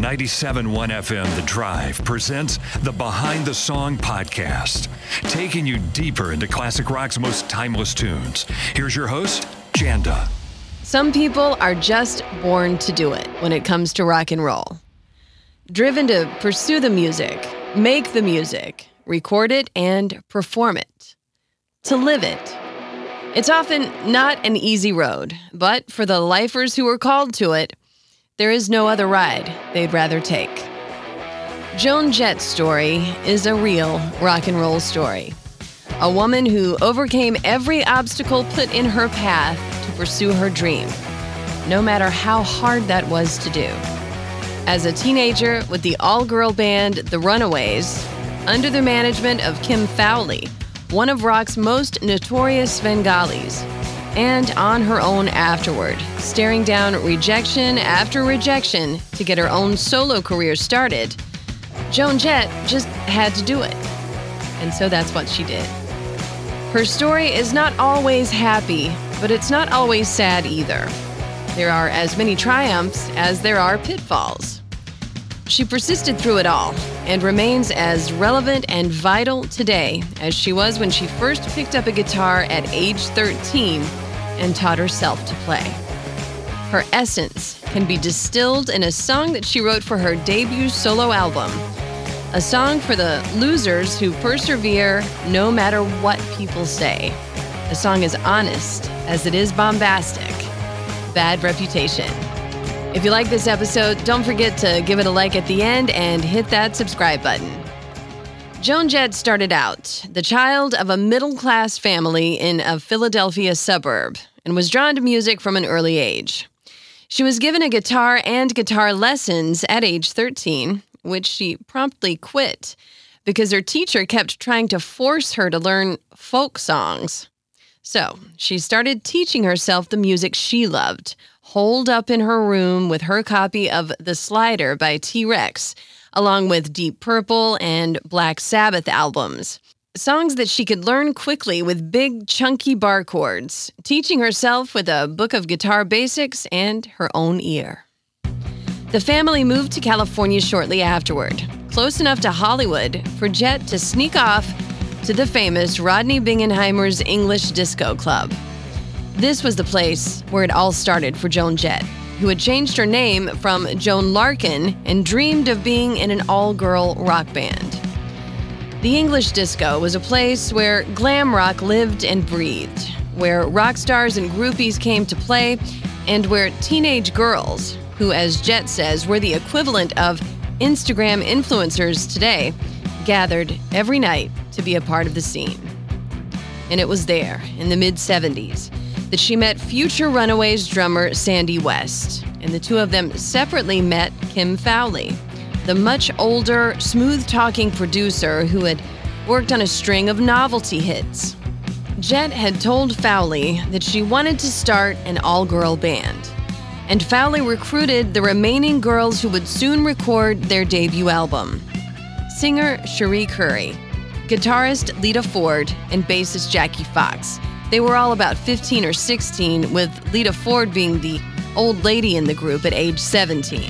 97.1 FM The Drive presents the Behind the Song podcast, taking you deeper into classic rock's most timeless tunes. Here's your host, Janda. Some people are just born to do it when it comes to rock and roll. Driven to pursue the music, make the music, record it, and perform it. To live it. It's often not an easy road, but for the lifers who are called to it, there is no other ride they'd rather take. Joan Jett's story is a real rock and roll story. A woman who overcame every obstacle put in her path to pursue her dream, no matter how hard that was to do. As a teenager with the all-girl band The Runaways, under the management of Kim Fowley, one of rock's most notorious Svengalis, and on her own afterward, staring down rejection after rejection to get her own solo career started, Joan Jett just had to do it. And so that's what she did. Her story is not always happy, but it's not always sad either. There are as many triumphs as there are pitfalls. She persisted through it all and remains as relevant and vital today as she was when she first picked up a guitar at age 13 and taught herself to play. Her essence can be distilled in a song that she wrote for her debut solo album, a song for the losers who persevere no matter what people say. The song is honest as it is bombastic. Bad Reputation. If you like this episode, don't forget to give it a like at the end and hit that subscribe button. Joan Jett started out the child of a middle-class family in a Philadelphia suburb and was drawn to music from an early age. She was given a guitar and guitar lessons at age 13, which she promptly quit because her teacher kept trying to force her to learn folk songs. So she started teaching herself the music she loved, holed up in her room with her copy of The Slider by T-Rex, along with Deep Purple and Black Sabbath albums. Songs that she could learn quickly with big, chunky bar chords, teaching herself with a book of guitar basics and her own ear. The family moved to California shortly afterward, close enough to Hollywood for Jett to sneak off to the famous Rodney Bingenheimer's English Disco Club. This was the place where it all started for Joan Jett, who had changed her name from Joan Larkin and dreamed of being in an all-girl rock band. The English Disco was a place where glam rock lived and breathed, where rock stars and groupies came to play, and where teenage girls, who, as Jett says, were the equivalent of Instagram influencers today, gathered every night to be a part of the scene. And it was there, in the mid-'70s, that she met future Runaways drummer Sandy West, and the two of them separately met Kim Fowley, the much older, smooth-talking producer who had worked on a string of novelty hits. Jett had told Fowley that she wanted to start an all-girl band, and Fowley recruited the remaining girls who would soon record their debut album. Singer Cherie Currie, guitarist Lita Ford, and bassist Jackie Fox. They were all about 15 or 16, with Lita Ford being the old lady in the group at age 17.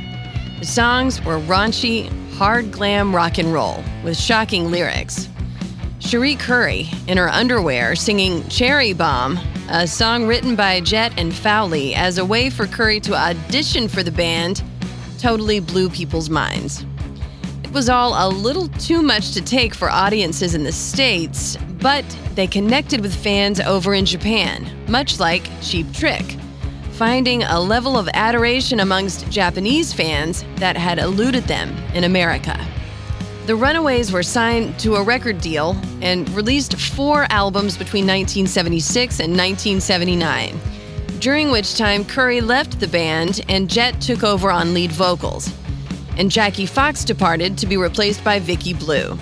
The songs were raunchy, hard glam rock and roll with shocking lyrics. Cherie Currie, in her underwear, singing Cherry Bomb, a song written by Jett and Fowley as a way for Currie to audition for the band, totally blew people's minds. It was all a little too much to take for audiences in the States, but they connected with fans over in Japan, much like Cheap Trick, finding a level of adoration amongst Japanese fans that had eluded them in America. The Runaways were signed to a record deal and released 4 albums between 1976 and 1979, during which time Currie left the band and Jett took over on lead vocals, and Jackie Fox departed to be replaced by Vicki Blue.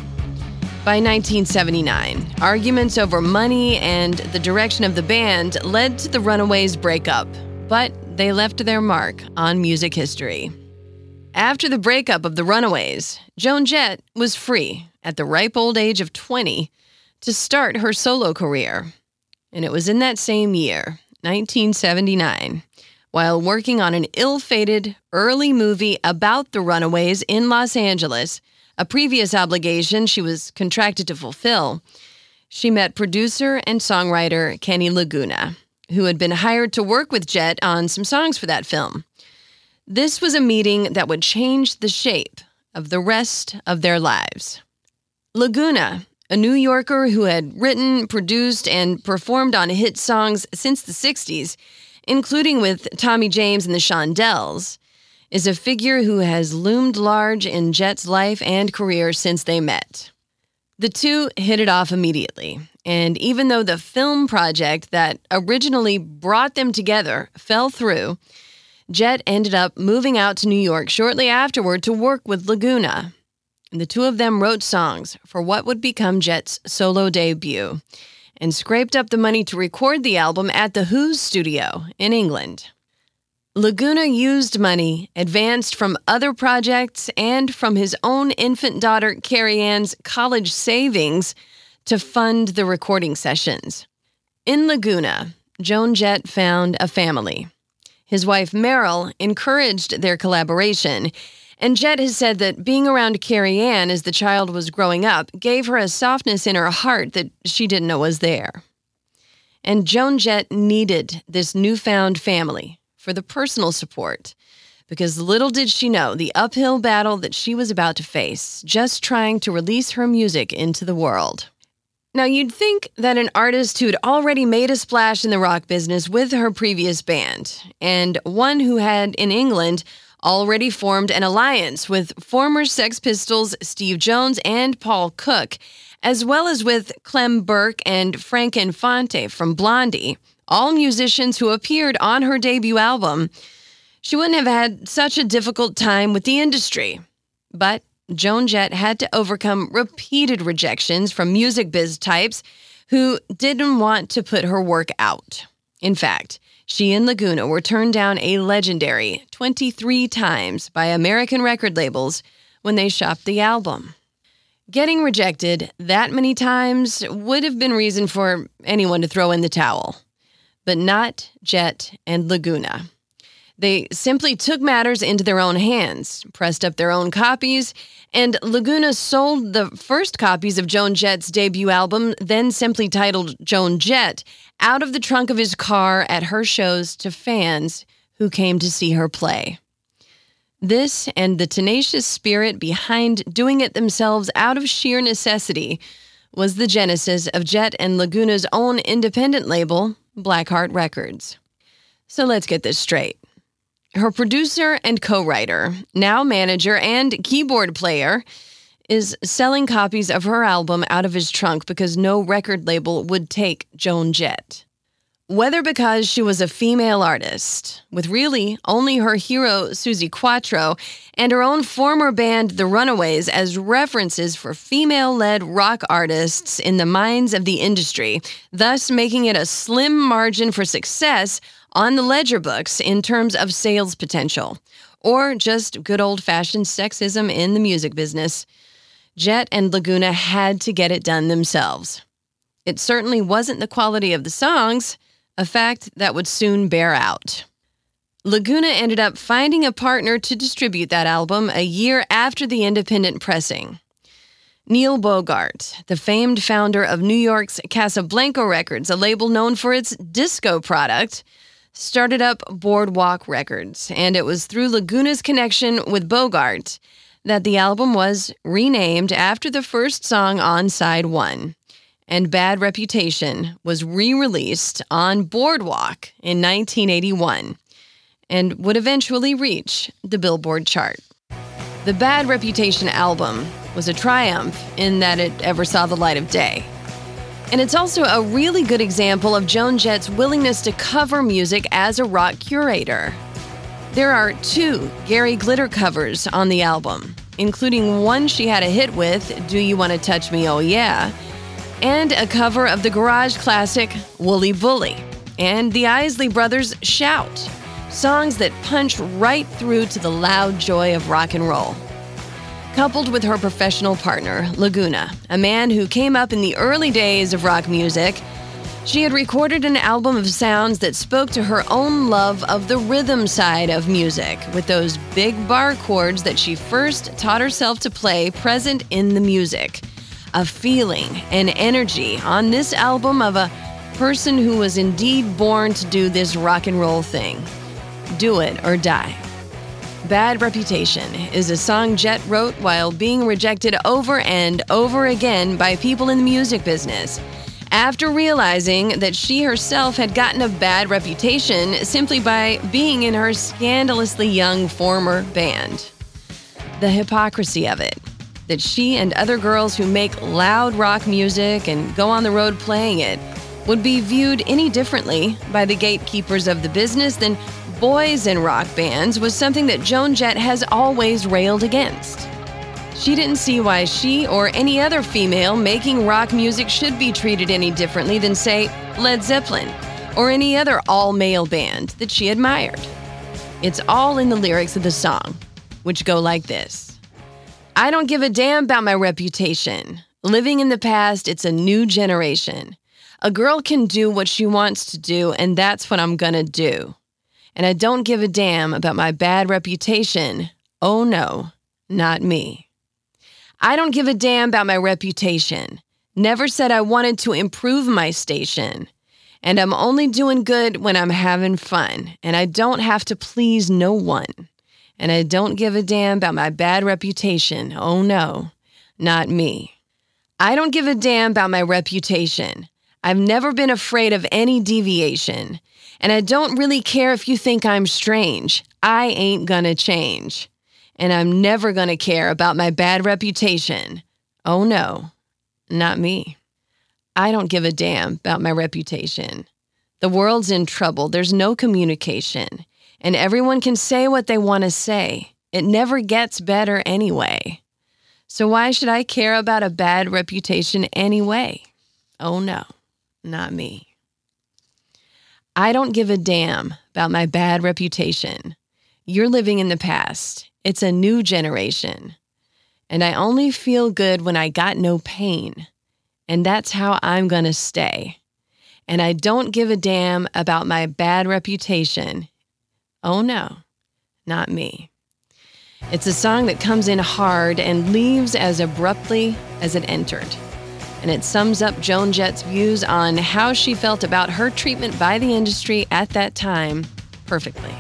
By 1979, arguments over money and the direction of the band led to the Runaways' breakup, but they left their mark on music history. After the breakup of the Runaways, Joan Jett was free, at the ripe old age of 20, to start her solo career. And it was in that same year, 1979, while working on an ill-fated early movie about the runaways in Los Angeles, a previous obligation she was contracted to fulfill. She met producer and songwriter Kenny Laguna, who had been hired to work with Jett on some songs for that film. This was a meeting that would change the shape of the rest of their lives. Laguna, a New Yorker who had written, produced, and performed on hit songs since the 60s, including with Tommy James and the Shondells, is a figure who has loomed large in Jett's life and career since they met. The two hit it off immediately, and even though the film project that originally brought them together fell through, Jett ended up moving out to New York shortly afterward to work with Laguna. And the two of them wrote songs for what would become Jett's solo debut and scraped up the money to record the album at the Who's studio in England. Laguna used money advanced from other projects and from his own infant daughter Carrie Ann's college savings to fund the recording sessions. In Laguna, Joan Jett found a family. His wife Meryl encouraged their collaboration, and Jett has said that being around Carrie Ann as the child was growing up gave her a softness in her heart that she didn't know was there. And Joan Jett needed this newfound family for the personal support, because little did she know the uphill battle that she was about to face, just trying to release her music into the world. Now, you'd think that an artist who'd already made a splash in the rock business with her previous band, and one who had, in England, already formed an alliance with former Sex Pistols Steve Jones and Paul Cook, as well as with Clem Burke and Frank Infante from Blondie, all musicians who appeared on her debut album, she wouldn't have had such a difficult time with the industry. But Joan Jett had to overcome repeated rejections from music biz types who didn't want to put her work out. In fact, she and Laguna were turned down a legendary 23 times by American record labels when they shopped the album. Getting rejected that many times would have been reason for anyone to throw in the towel. But not Jett and Laguna. They simply took matters into their own hands, pressed up their own copies, and Laguna sold the first copies of Joan Jett's debut album, then simply titled Joan Jett, out of the trunk of his car at her shows to fans who came to see her play. This and the tenacious spirit behind doing it themselves out of sheer necessity was the genesis of Jett and Laguna's own independent label, Blackheart Records. So let's get this straight. Her producer and co-writer, now manager and keyboard player, is selling copies of her album out of his trunk because no record label would take Joan Jett. Whether because she was a female artist, with really only her hero Suzi Quatro and her own former band The Runaways as references for female-led rock artists in the minds of the industry, thus making it a slim margin for success on the ledger books in terms of sales potential, or just good old-fashioned sexism in the music business, Jett and Laguna had to get it done themselves. It certainly wasn't the quality of the songs, a fact that would soon bear out. Laguna ended up finding a partner to distribute that album a year after the independent pressing. Neil Bogart, the famed founder of New York's Casablanca Records, a label known for its disco product, started up Boardwalk Records, and it was through Laguna's connection with Bogart that the album was renamed after the first song on Side 1, and Bad Reputation was re-released on Boardwalk in 1981 and would eventually reach the Billboard chart. The Bad Reputation album was a triumph in that it ever saw the light of day. And it's also a really good example of Joan Jett's willingness to cover music as a rock curator. There are 2 Gary Glitter covers on the album, including one she had a hit with, Do You Want to Touch Me, Oh Yeah, and a cover of the garage classic Wooly Bully, and the Isley Brothers' Shout, songs that punch right through to the loud joy of rock and roll. Coupled with her professional partner, Laguna, a man who came up in the early days of rock music, She had recorded an album of sounds that spoke to her own love of the rhythm side of music, with those big bar chords that she first taught herself to play present in the music. A feeling, an energy on this album of a person who was indeed born to do this rock and roll thing. Do it or die. Bad Reputation is a song Jett wrote while being rejected over and over again by people in the music business, after realizing that she herself had gotten a bad reputation simply by being in her scandalously young former band. The hypocrisy of it, that she and other girls who make loud rock music and go on the road playing it would be viewed any differently by the gatekeepers of the business than boys in rock bands, was something that Joan Jett has always railed against. She didn't see why she or any other female making rock music should be treated any differently than, say, Led Zeppelin or any other all-male band that she admired. It's all in the lyrics of the song, which go like this. I don't give a damn about my reputation. Living in the past, it's a new generation. A girl can do what she wants to do, and that's what I'm gonna do. And I don't give a damn about my bad reputation. Oh no, not me. I don't give a damn about my reputation. Never said I wanted to improve my station. And I'm only doing good when I'm having fun. And I don't have to please no one. And I don't give a damn about my bad reputation. Oh no, not me. I don't give a damn about my reputation. I've never been afraid of any deviation. And I don't really care if you think I'm strange. I ain't gonna change. And I'm never gonna care about my bad reputation. Oh no, not me. I don't give a damn about my reputation. The world's in trouble. There's no communication. And everyone can say what they want to say. It never gets better anyway. So why should I care about a bad reputation anyway? Oh no, not me. I don't give a damn about my bad reputation. You're living in the past. It's a new generation. And I only feel good when I got no pain. And that's how I'm gonna stay. And I don't give a damn about my bad reputation. Oh no, not me. It's a song that comes in hard and leaves as abruptly as it entered. And it sums up Joan Jett's views on how she felt about her treatment by the industry at that time perfectly.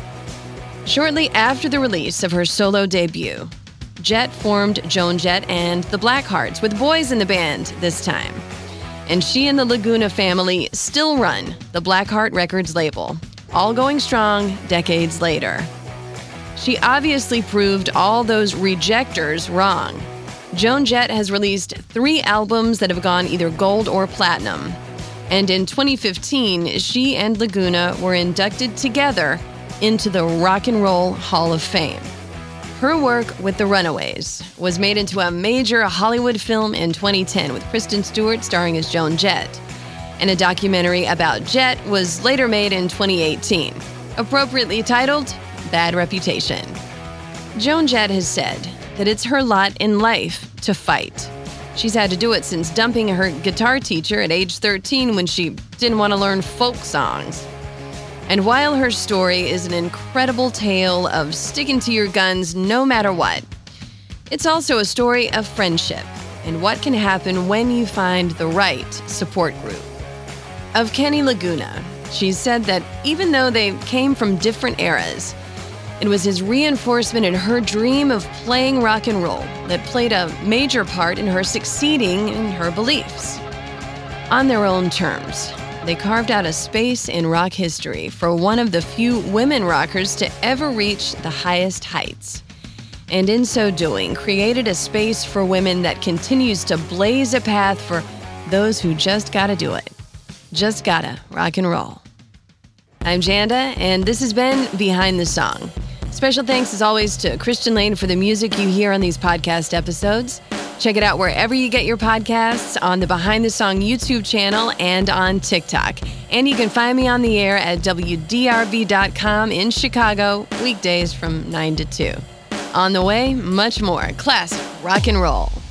Shortly after the release of her solo debut, Jett formed Joan Jett and the Blackhearts, with boys in the band this time. And she and the Laguna family still run the Blackheart Records label, all going strong decades later. She obviously proved all those rejectors wrong. Joan Jett has released 3 albums that have gone either gold or platinum. And in 2015, she and Laguna were inducted together into the Rock and Roll Hall of Fame. Her work with the Runaways was made into a major Hollywood film in 2010 with Kristen Stewart starring as Joan Jett. And a documentary about Jett was later made in 2018, appropriately titled Bad Reputation. Joan Jett has said that it's her lot in life to fight. She's had to do it since dumping her guitar teacher at age 13 when she didn't want to learn folk songs. And while her story is an incredible tale of sticking to your guns no matter what, it's also a story of friendship and what can happen when you find the right support group. Of Kenny Laguna, she said that even though they came from different eras, it was his reinforcement in her dream of playing rock and roll that played a major part in her succeeding in her beliefs. On their own terms, they carved out a space in rock history for one of the few women rockers to ever reach the highest heights. And in so doing, created a space for women that continues to blaze a path for those who just gotta do it. Just gotta rock and roll. I'm Janda, and this has been Behind the Song. Special thanks, as always, to Christian Lane for the music you hear on these podcast episodes. Check it out wherever you get your podcasts, on the Behind the Song YouTube channel, and on TikTok. And you can find me on the air at WDRV.com in Chicago, weekdays from 9 to 2. On the way, much more classic rock and roll.